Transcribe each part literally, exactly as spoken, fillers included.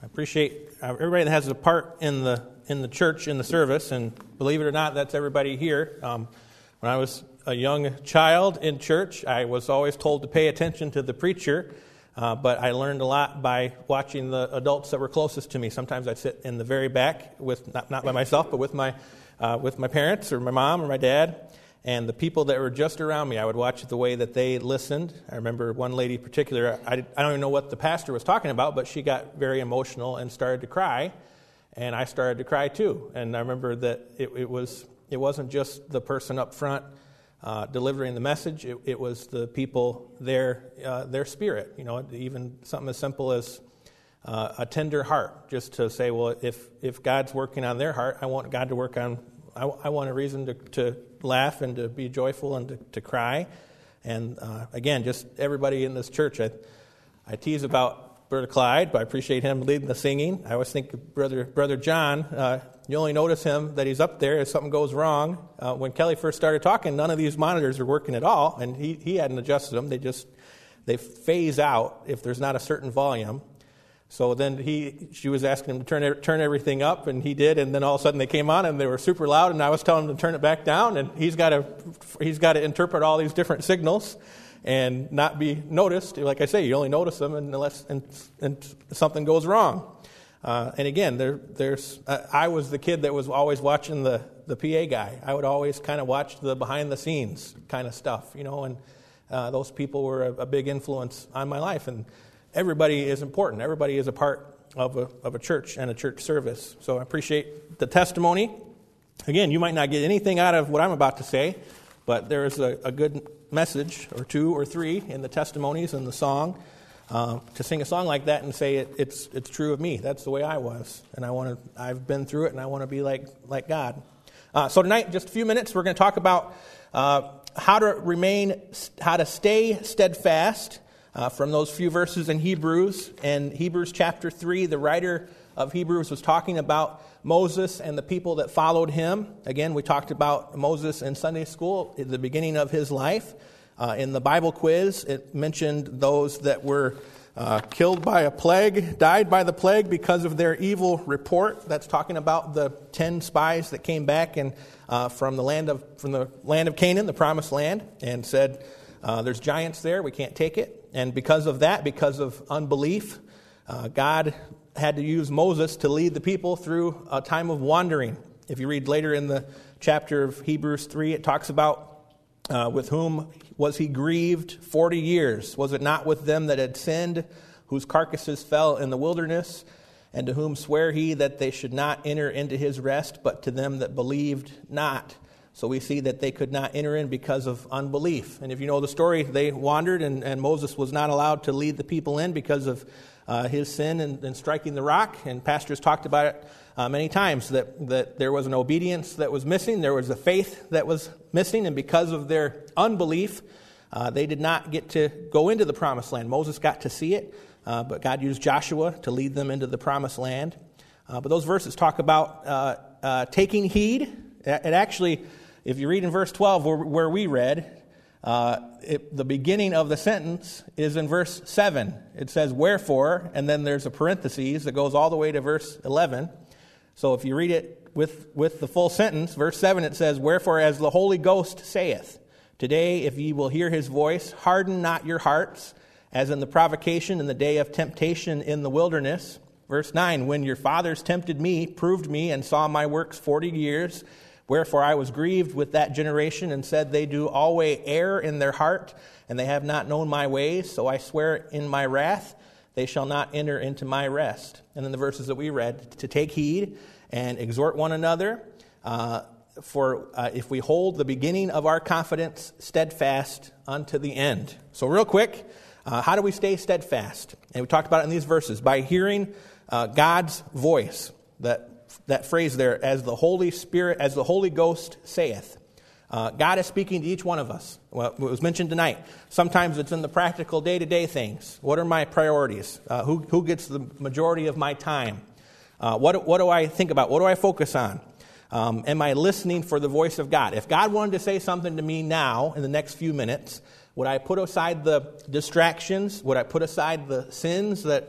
I appreciate everybody that has a part in the in the church, in the service, and believe it or not, that's everybody here. Um, when I was a young child in church, I was always told to pay attention to the preacher, uh, but I learned a lot by watching the adults that were closest to me. Sometimes I'd sit in the very back, with not, not by myself, but with my uh, with my parents or my mom or my dad. And the people that were just around me, I would watch the way that they listened. I remember one lady in particular, I, I don't even know what the pastor was talking about, but she got very emotional and started to cry. And I started to cry too. And I remember that it, it, was, it wasn't just the person up front uh, delivering the message. It, it was the people, their, uh, their spirit. You know, even something as simple as uh, a tender heart. Just to say, well, if, if God's working on their heart, I want God to work on I, I want a reason to, to laugh and to be joyful and to, to cry. And uh, again, just everybody in this church, I, I tease about Brother Clyde, but I appreciate him leading the singing. I always think of Brother, Brother John. Uh, you only notice him that he's up there if something goes wrong. Uh, when Kelly first started talking, none of these monitors were working at all, and he, he hadn't adjusted them. They just they phase out if there's not a certain volume. So then he, she was asking him to turn turn everything up, and he did. And then all of a sudden they came on, and they were super loud. And I was telling him to turn it back down. And he's got to he's got to interpret all these different signals, and not be noticed. Like I say, you only notice them unless and, and something goes wrong. Uh, and again, there there's uh, I was the kid that was always watching the the P A guy. I would always kind of watch the behind the scenes kind of stuff, you know. And uh, those people were a, a big influence on my life. And everybody is important. Everybody is a part of a, of a church and a church service. So I appreciate the testimony. Again, you might not get anything out of what I'm about to say, but there is a, a good message or two or three in the testimonies and the song. Uh, to sing a song like that and say it, it's it's true of me. That's the way I was, and I want to. I've been through it, and I want to be like like God. Uh, so tonight, in just a few minutes, we're going to talk about uh, how to remain, how to stay steadfast. Uh, from those few verses in Hebrews. And Hebrews chapter three, the writer of Hebrews was talking about Moses and the people that followed him. Again, we talked about Moses in Sunday school at the beginning of his life. Uh, in the Bible quiz, it mentioned those that were uh, killed by a plague, died by the plague because of their evil report. That's talking about the ten spies that came back and uh, from the land of from the land of Canaan, the promised land, and said, uh, "There's giants there. We can't take it." And because of that, because of unbelief, uh, God had to use Moses to lead the people through a time of wandering. If you read later in the chapter of Hebrews three, it talks about uh, with whom was he grieved forty years? Was it not with them that had sinned, whose carcasses fell in the wilderness? And to whom sware he that they should not enter into his rest, but to them that believed not? So we see that they could not enter in because of unbelief. And if you know the story, they wandered, and, and Moses was not allowed to lead the people in because of uh, his sin and, and striking the rock. And pastors talked about it uh, many times, that, that there was an obedience that was missing, there was a faith that was missing, and because of their unbelief, uh, they did not get to go into the promised land. Moses got to see it, uh, but God used Joshua to lead them into the promised land. Uh, but those verses talk about uh, uh, taking heed. It actually... If you read in verse twelve, where, where we read, uh, it, the beginning of the sentence is in verse seven. It says, "Wherefore," and then there's a parenthesis that goes all the way to verse eleven. So if you read it with, with the full sentence, verse seven, it says, "Wherefore, as the Holy Ghost saith, today if ye will hear his voice, harden not your hearts, as in the provocation in the day of temptation in the wilderness." Verse nine, "When your fathers tempted me, proved me, and saw my works forty years, wherefore I was grieved with that generation, and said, they do always err in their heart, and they have not known my ways. So I swear in my wrath, they shall not enter into my rest." And then the verses that we read, to take heed and exhort one another, uh, for uh, if we hold the beginning of our confidence steadfast unto the end. So real quick, uh, how do we stay steadfast? And we talked about it in these verses, by hearing uh, God's voice. That That phrase there, as the Holy Spirit, as the Holy Ghost saith. Uh, God is speaking to each one of us. Well, it was mentioned tonight. Sometimes it's in the practical day-to-day things. What are my priorities? Uh, who, who gets the majority of my time? Uh, what, what do I think about? What do I focus on? Um, am I listening for the voice of God? If God wanted to say something to me now in the next few minutes, would I put aside the distractions? Would I put aside the sins that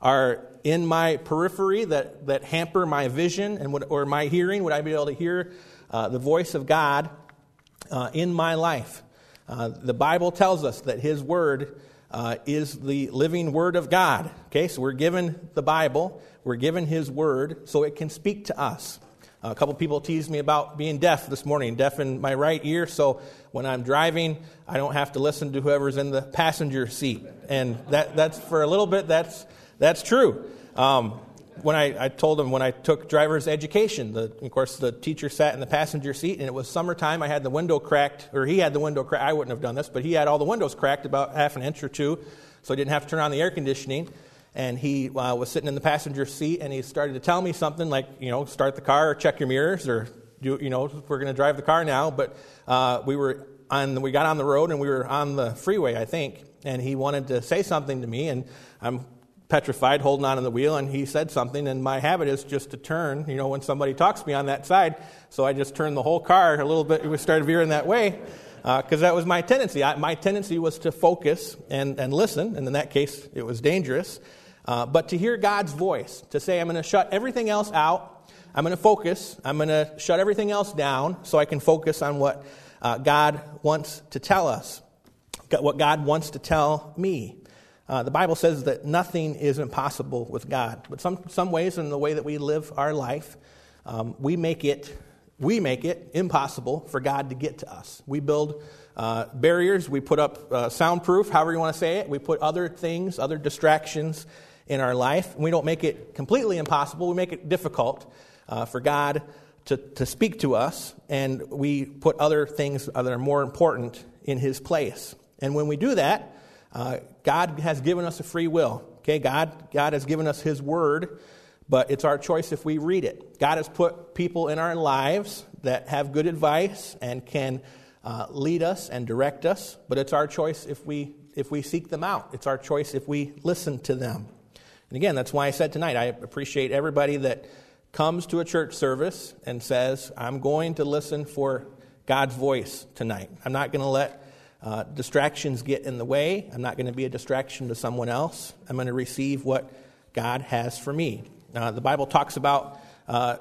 are in my periphery that, that hamper my vision and would, or my hearing? Would I be able to hear uh, the voice of God uh, in my life? Uh, the Bible tells us that His Word uh, is the living Word of God. Okay, so we're given the Bible, we're given His Word, so it can speak to us. Uh, a couple people teased me about being deaf this morning, deaf in my right ear, so when I'm driving, I don't have to listen to whoever's in the passenger seat. And that that's for a little bit, that's that's true. Um, when I, I told them when I took driver's education, the, of course the teacher sat in the passenger seat, and it was summertime. I had the window cracked, or he had the window cracked. I wouldn't have done this, but he had all the windows cracked about half an inch or two, so I didn't have to turn on the air conditioning. And he uh, was sitting in the passenger seat, and he started to tell me something like, you know, start the car, or check your mirrors, or do, you know, we're going to drive the car now. But uh, we were on, we got on the road, and we were on the freeway, I think, and he wanted to say something to me, and I'm petrified, holding on to the wheel, and he said something, and my habit is just to turn, you know, when somebody talks to me on that side, so I just turned the whole car a little bit, we started veering that way, because uh, that was my tendency. I, my tendency was to focus and, and listen, and in that case, it was dangerous. Uh, but to hear God's voice, to say, I'm going to shut everything else out, I'm going to focus, I'm going to shut everything else down so I can focus on what uh, God wants to tell us, what God wants to tell me. Uh, the Bible says that nothing is impossible with God. But some some ways in the way that we live our life, um, we make it we make it impossible for God to get to us. We build uh, barriers, we put up uh, soundproof, however you want to say it. We put other things, other distractions in our life. We don't make it completely impossible. We make it difficult uh, for God to, to speak to us, and we put other things that are more important in His place. And when we do that, uh, God has given us a free will. Okay, God, God has given us His Word, but it's our choice if we read it. God has put people in our lives that have good advice and can uh, lead us and direct us, but it's our choice if we if we seek them out. It's our choice if we listen to them. And again, that's why I said tonight, I appreciate everybody that comes to a church service and says, I'm going to listen for God's voice tonight. I'm not going to let uh, distractions get in the way. I'm not going to be a distraction to someone else. I'm going to receive what God has for me. Uh, the Bible talks about uh,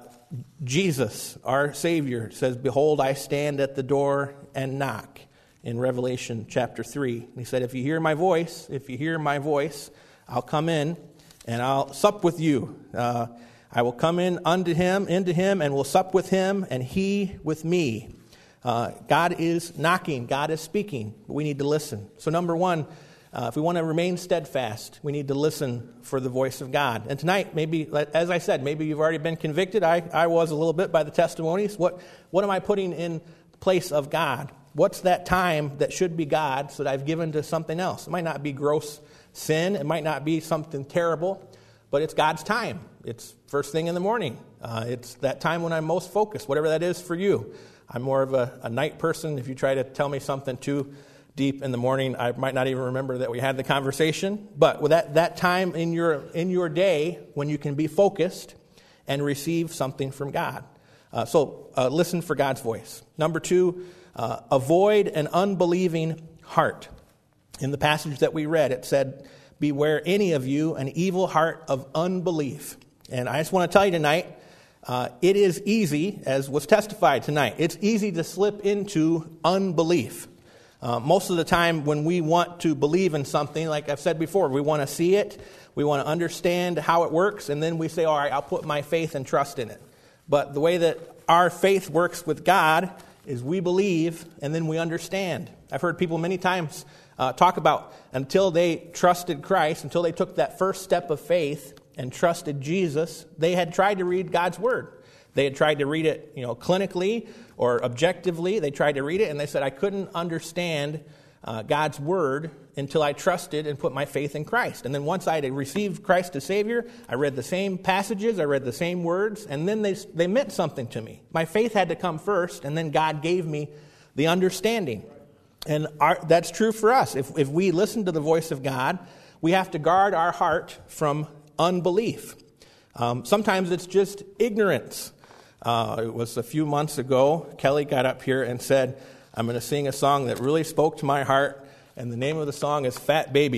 Jesus, our Savior, says, behold, I stand at the door and knock, in Revelation chapter three. And He said, if you hear my voice, if you hear my voice, I'll come in and I'll sup with you. Uh, I will come in unto him, into him, and will sup with him, and he with me. Uh, God is knocking. God is speaking. But we need to listen. So number one, uh, if we want to remain steadfast, we need to listen for the voice of God. And tonight, maybe, as I said, maybe you've already been convicted. I, I was a little bit by the testimonies. What, what am I putting in place of God? What's that time that should be God's that I've given to something else? It might not be gross sin. It might not be something terrible, but it's God's time. It's first thing in the morning. Uh, it's that time when I'm most focused, whatever that is for you. I'm more of a, a night person. If you try to tell me something too deep in the morning, I might not even remember that we had the conversation. But with that, that time in your in your day when you can be focused and receive something from God. Uh, so uh, listen for God's voice. Number two, uh, avoid an unbelieving heart. In the passage that we read, it said, beware any of you an evil heart of unbelief. And I just want to tell you tonight, uh, it is easy, as was testified tonight, it's easy to slip into unbelief. Uh, most of the time when we want to believe in something, like I've said before, we want to see it, we want to understand how it works, and then we say, all right, I'll put my faith and trust in it. But the way that our faith works with God is we believe and then we understand. I've heard people many times Uh, talk about until they trusted Christ, until they took that first step of faith and trusted Jesus, they had tried to read God's Word. They had tried to read it, you know, clinically or objectively. They tried to read it, and they said, I couldn't understand uh, God's Word until I trusted and put my faith in Christ. And then once I had received Christ as Savior, I read the same passages, I read the same words, and then they they meant something to me. My faith had to come first, and then God gave me the understanding. And our, that's true for us. If, if we listen to the voice of God, we have to guard our heart from unbelief. Um, sometimes it's just ignorance. Uh, it was a few months ago, Kelly got up here and said, I'm going to sing a song that really spoke to my heart, and the name of the song is Fat Baby.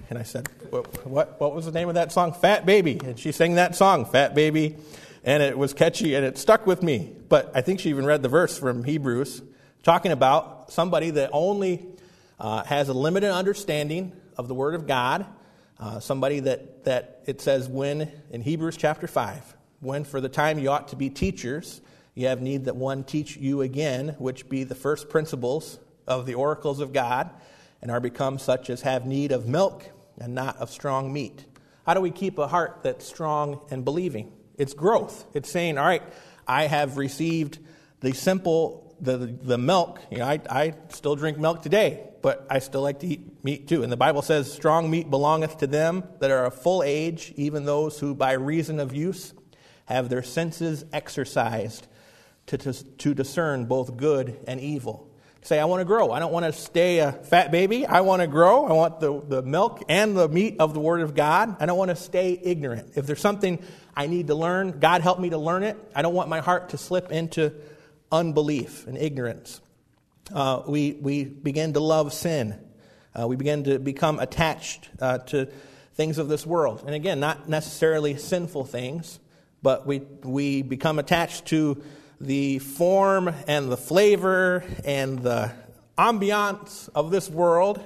And I said, what, what, what was the name of that song? Fat Baby. And she sang that song, Fat Baby, and it was catchy, and it stuck with me. But I think she even read the verse from Hebrews, talking about somebody that only uh, has a limited understanding of the Word of God, uh, somebody that, that it says when, in Hebrews chapter five, when for the time you ought to be teachers, you have need that one teach you again, which be the first principles of the oracles of God, and are become such as have need of milk and not of strong meat. How do we keep a heart that's strong and believing? It's growth. It's saying, all right, I have received the simple, the the milk. You know, I, I still drink milk today, but I still like to eat meat too. And the Bible says, strong meat belongeth to them that are of full age, even those who by reason of use have their senses exercised to, to, to discern both good and evil. Say, I want to grow. I don't want to stay a fat baby. I want to grow. I want the, the milk and the meat of the Word of God. I don't want to stay ignorant. If there's something I need to learn, God help me to learn it. I don't want my heart to slip into unbelief and ignorance. Uh, we, we begin to love sin. Uh, we begin to become attached uh, to things of this world. And again, not necessarily sinful things, but we we become attached to the form and the flavor and the ambiance of this world,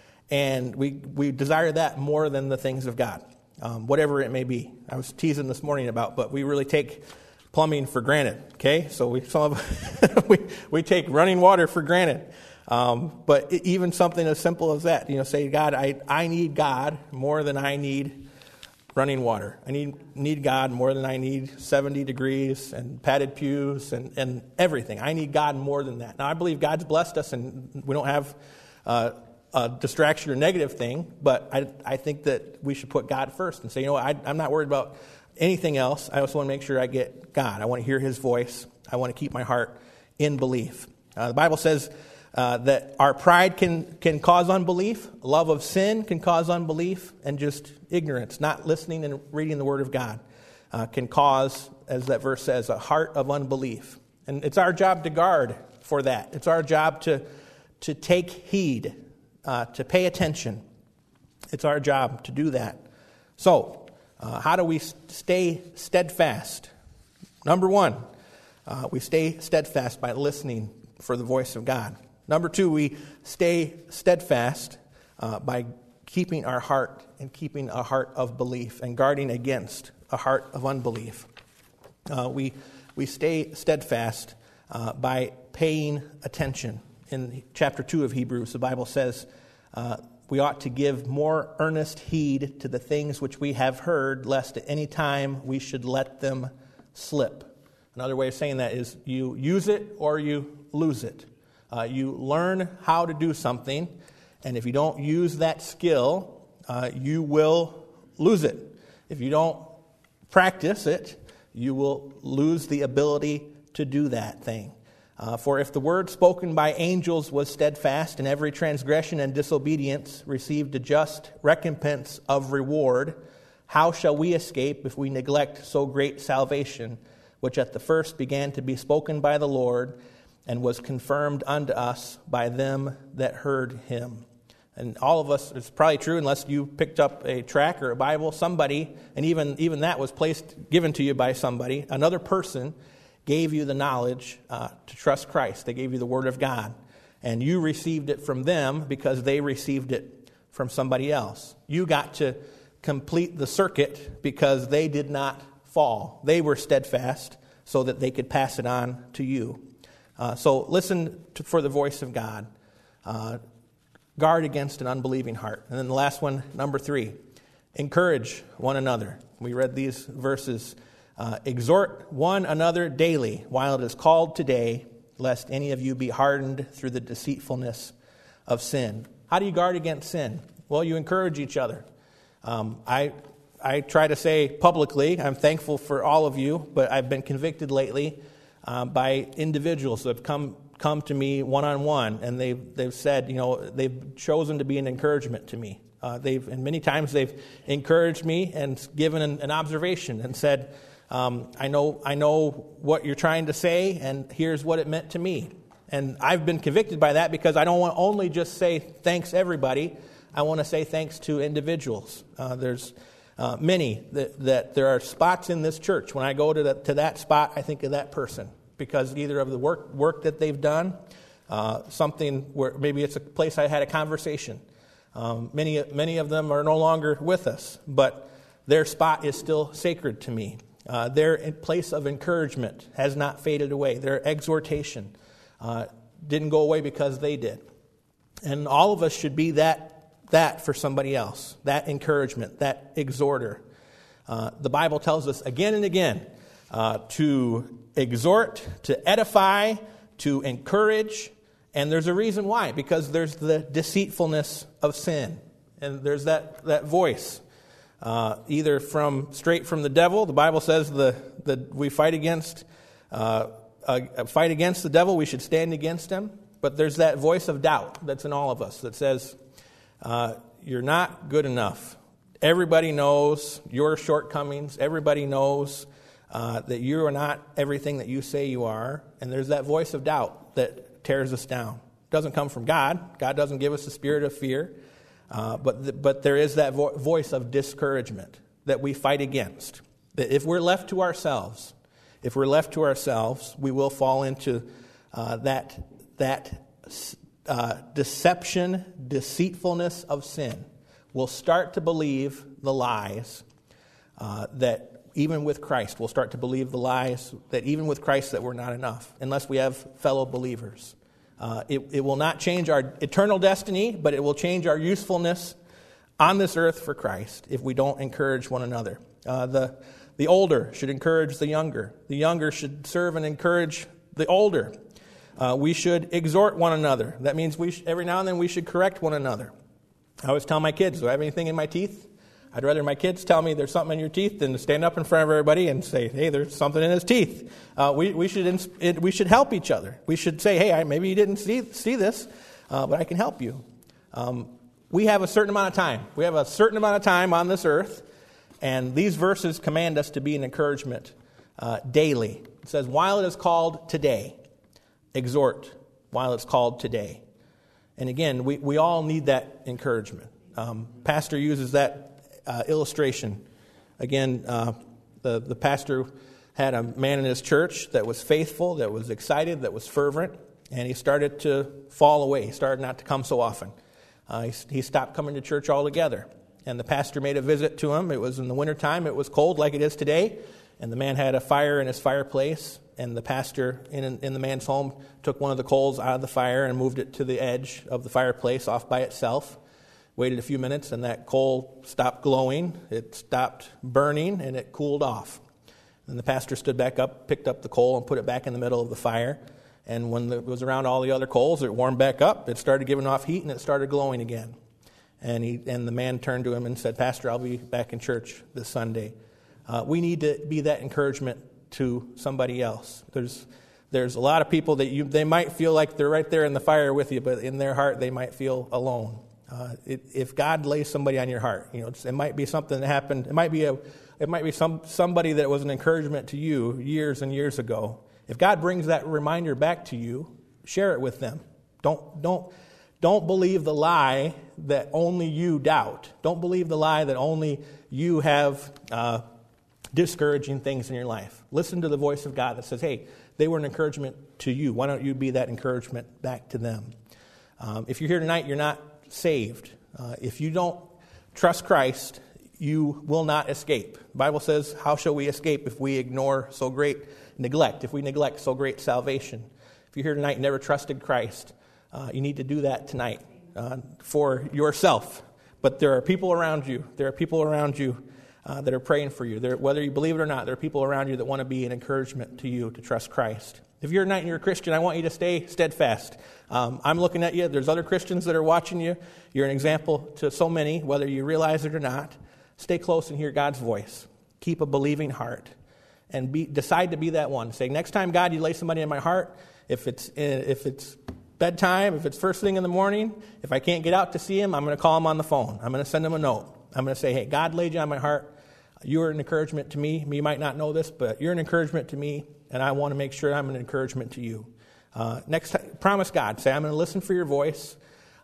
and we we desire that more than the things of God, um, whatever it may be. I was teasing this morning about, but we really take plumbing for granted. Okay, so we some of we we take running water for granted, um, but even something as simple as that, you know, say, God, I I need God more than I need running water. I need need God more than I need seventy degrees and padded pews and, and everything. I need God more than that. Now, I believe God's blessed us and we don't have uh, a distraction or negative thing, but I, I think that we should put God first and say, you know what, I, I'm not worried about anything else. I just want to make sure I get God. I want to hear His voice. I want to keep my heart in belief. Uh, the Bible says Uh, that our pride can, can cause unbelief, love of sin can cause unbelief, and just ignorance, not listening and reading the Word of God, uh, can cause, as that verse says, a heart of unbelief. And it's our job to guard for that. It's our job to, to take heed, uh, to pay attention. It's our job to do that. So, uh, how do we stay steadfast? Number one, uh, we stay steadfast by listening for the voice of God. Number two, we stay steadfast uh, by keeping our heart and keeping a heart of belief and guarding against a heart of unbelief. Uh, we we stay steadfast uh, by paying attention. In chapter two of Hebrews, the Bible says uh, we ought to give more earnest heed to the things which we have heard, lest at any time we should let them slip. Another way of saying that is you use it or you lose it. Uh, you learn how to do something, and if you don't use that skill, uh, you will lose it. If you don't practice it, you will lose the ability to do that thing. Uh, for if the word spoken by angels was steadfast, and every transgression and disobedience received a just recompense of reward, how shall we escape if we neglect so great salvation, which at the first began to be spoken by the Lord, and was confirmed unto us by them that heard him. And all of us, it's probably true, unless you picked up a tract or a Bible, somebody, and even, even that was placed, given to you by somebody, another person gave you the knowledge uh, to trust Christ. They gave you the Word of God. And you received it from them because they received it from somebody else. You got to complete the circuit because they did not fall. They were steadfast so that they could pass it on to you. Uh, so listen to, for the voice of God. Uh, guard against an unbelieving heart. And then the last one, number three, encourage one another. We read these verses. Uh, exhort one another daily while it is called today, lest any of you be hardened through the deceitfulness of sin. How do you guard against sin? Well, you encourage each other. Um, I I try to say publicly, I'm thankful for all of you, but I've been convicted lately Uh, by individuals that have come come to me one-on-one, and they've, they've said, you know, they've chosen to be an encouragement to me. Uh, they've and many times they've encouraged me and given an, an observation and said, um, I know I know what you're trying to say, and here's what it meant to me. And I've been convicted by that because I don't want to only just say thanks everybody. I want to say thanks to individuals. Uh, there's uh, many that, that there are spots in this church. When I go to, the, to that spot, I think of that person because either of the work work that they've done, uh, something where maybe it's a place I had a conversation. Um, many many of them are no longer with us, but their spot is still sacred to me. Uh, their place of encouragement has not faded away. Their exhortation uh, didn't go away because they did. And all of us should be that that for somebody else, that encouragement, that exhorter. Uh, the Bible tells us again and again uh, to exhort, to edify, to encourage. And there's a reason why, because there's the deceitfulness of sin. And there's that, that voice, uh, either from straight from the devil. The Bible says the, the we fight against uh, uh, fight against the devil, we should stand against him. But there's that voice of doubt that's in all of us that says, uh, you're not good enough. Everybody knows your shortcomings. Everybody knows uh, that you are not everything that you say you are. And there's that voice of doubt that tears us down. It doesn't come from God. God doesn't give us a spirit of fear. Uh, but the, but there is that vo- voice of discouragement that we fight against. That if we're left to ourselves, if we're left to ourselves, we will fall into uh, that that uh, deception, deceitfulness of sin. We'll start to believe the lies uh, that even with Christ, we'll start to believe the lies that even with Christ that we're not enough, unless we have fellow believers. Uh, it, it will not change our eternal destiny, but it will change our usefulness on this earth for Christ if we don't encourage one another. Uh, the, the older should encourage the younger. The younger should serve and encourage the older. Uh, we should exhort one another. That means we sh- every now and then we should correct one another. I always tell my kids, do I have anything in my teeth? I'd rather my kids tell me there's something in your teeth than to stand up in front of everybody and say, hey, there's something in his teeth. Uh, we, we, should ins- it, we should help each other. We should say, hey, I, maybe you didn't see, see this, uh, but I can help you. Um, we have a certain amount of time. We have a certain amount of time on this earth, and these verses command us to be an encouragement uh, daily. It says, while it is called today, exhort while it's called today. And again, we, we all need that encouragement. Um, pastor uses that uh, illustration. Again, uh, the, the pastor had a man in his church that was faithful, that was excited, that was fervent, and he started to fall away. He started not to come so often. Uh, he, he stopped coming to church altogether. And the pastor made a visit to him. It was in the wintertime. It was cold like it is today. And the man had a fire in his fireplace. And the pastor in, in the man's home took one of the coals out of the fire and moved it to the edge of the fireplace off by itself. Waited a few minutes, and that coal stopped glowing. It stopped burning, and it cooled off. And the pastor stood back up, picked up the coal, and put it back in the middle of the fire. And when it was around all the other coals, it warmed back up. It started giving off heat, and it started glowing again. And he and the man turned to him and said, Pastor, I'll be back in church this Sunday. Uh, we need to be that encouragement to somebody else. There's there's a lot of people that you they might feel like they're right there in the fire with you, but in their heart they might feel alone. Uh, it, if God lays somebody on your heart, you know, it's, it might be something that happened. It might be a it might be some somebody that was an encouragement to you years and years ago. If God brings that reminder back to you, share it with them. Don't don't don't believe the lie that only you doubt. Don't believe the lie that only you have Uh, discouraging things in your life. Listen to the voice of God that says, hey, they were an encouragement to you. Why don't you be that encouragement back to them? Um, if you're here tonight, you're not saved. Uh, if you don't trust Christ, you will not escape. The Bible says, how shall we escape if we ignore so great neglect, if we neglect so great salvation? If you're here tonight and never trusted Christ, uh, you need to do that tonight uh, for yourself. But there are people around you. There are people around you Uh, that are praying for you. There, whether you believe it or not, there are people around you that want to be an encouragement to you to trust Christ. If you're not and you're a Christian, I want you to stay steadfast. Um, I'm looking at you. There's other Christians that are watching you. You're an example to so many, whether you realize it or not. Stay close and hear God's voice. Keep a believing heart. And be, decide to be that one. Say, next time, God, you lay somebody in my heart, if it's if it's bedtime, if it's first thing in the morning, if I can't get out to see him, I'm going to call him on the phone. I'm going to send him a note. I'm going to say, hey, God laid you on my heart. You're an encouragement to me. You might not know this, but you're an encouragement to me, and I want to make sure I'm an encouragement to you. Uh, next time, promise God. Say, I'm going to listen for your voice.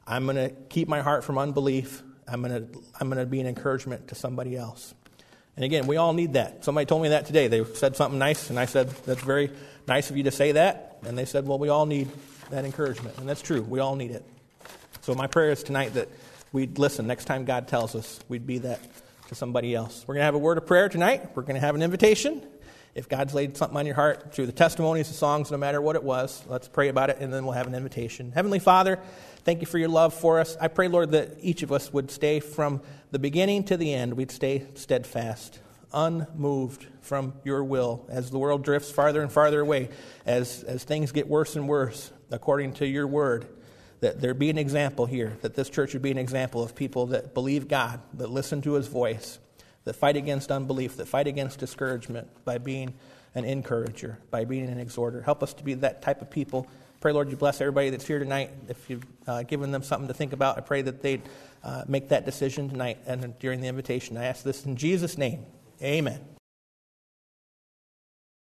I'm going to keep my heart from unbelief. I'm going to I'm going to be an encouragement to somebody else. And again, we all need that. Somebody told me that today. They said something nice, and I said, that's very nice of you to say that. And they said, well, we all need that encouragement. And that's true. We all need it. So my prayer is tonight that we'd listen. Next time God tells us, we'd be that to somebody else. We're going to have a word of prayer tonight. We're going to have an invitation. If God's laid something on your heart through the testimonies, the songs, no matter what it was, let's pray about it, and then we'll have an invitation. Heavenly Father, thank you for your love for us. I pray, Lord, that each of us would stay from the beginning to the end. We'd stay steadfast, unmoved from your will as the world drifts farther and farther away, as, as things get worse and worse, according to your word, that there be an example here, that this church would be an example of people that believe God, that listen to his voice, that fight against unbelief, that fight against discouragement by being an encourager, by being an exhorter. Help us to be that type of people. Pray, Lord, you bless everybody that's here tonight. If you've uh, given them something to think about, I pray that they'd uh, make that decision tonight and during the invitation. I ask this in Jesus' name. Amen.